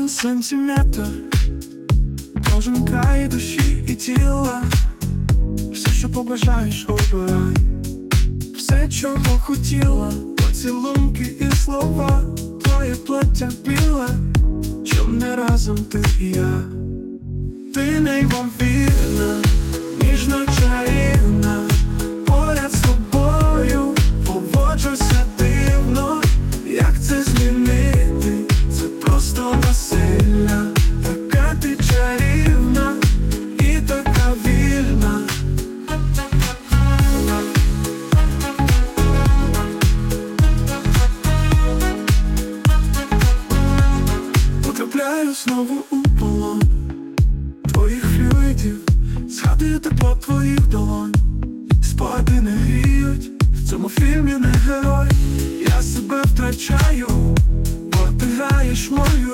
сантиметр, кожен край душі і тіла. Все, що побажаєш, обирай, все, чого хотіла, поцілунки і слова, твоє плаття біле, щоб не разом ти і я. Ти неймовірна, ніжна, чарівна, поряд з тобою поводжуся дивно. Як це змінити? Це просто насилля. Така ти чарівна і така вільна. Потрапляю знову у полон твоїх флюїдів, згадую тепло твоїх долонь. Спогади не гріють, в цьому фільмі не герой. Я себе втрачаю, бо ти граєш мою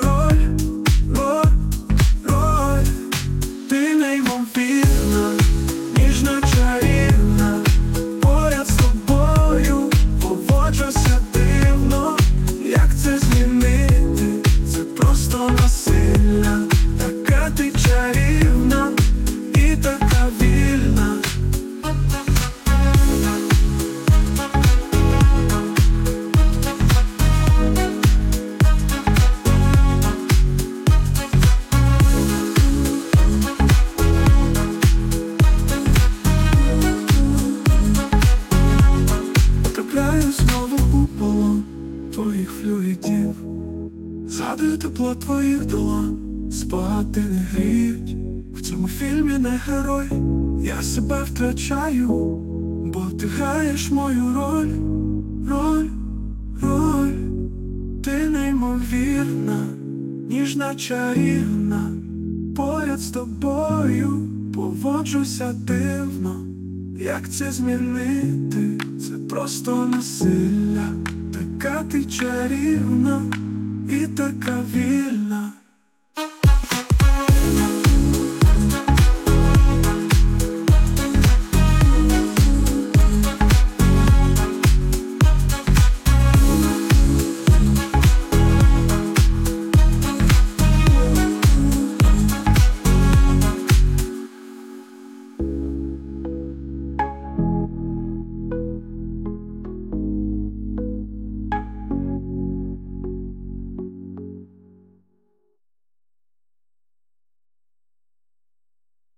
роль. Ти неймовірна, ніжна, чарівна, поряд з тобою поводжуся дивно. Як це змінити? Це просто насилля. Така ти чарівна і така вільна. Потрапляю знову у полон твоїх флюїдів, згадую тепло твоїх долонь. Спогади не гріють, в цьому фільмі не герой. Я себе втрачаю, бо ти граєш мою роль. Ти неймовірна, ніжна, чарівна, поряд з тобою поводжуся дивно. Як це змінити? Це просто насилля. Така ти чарівна і така вільна.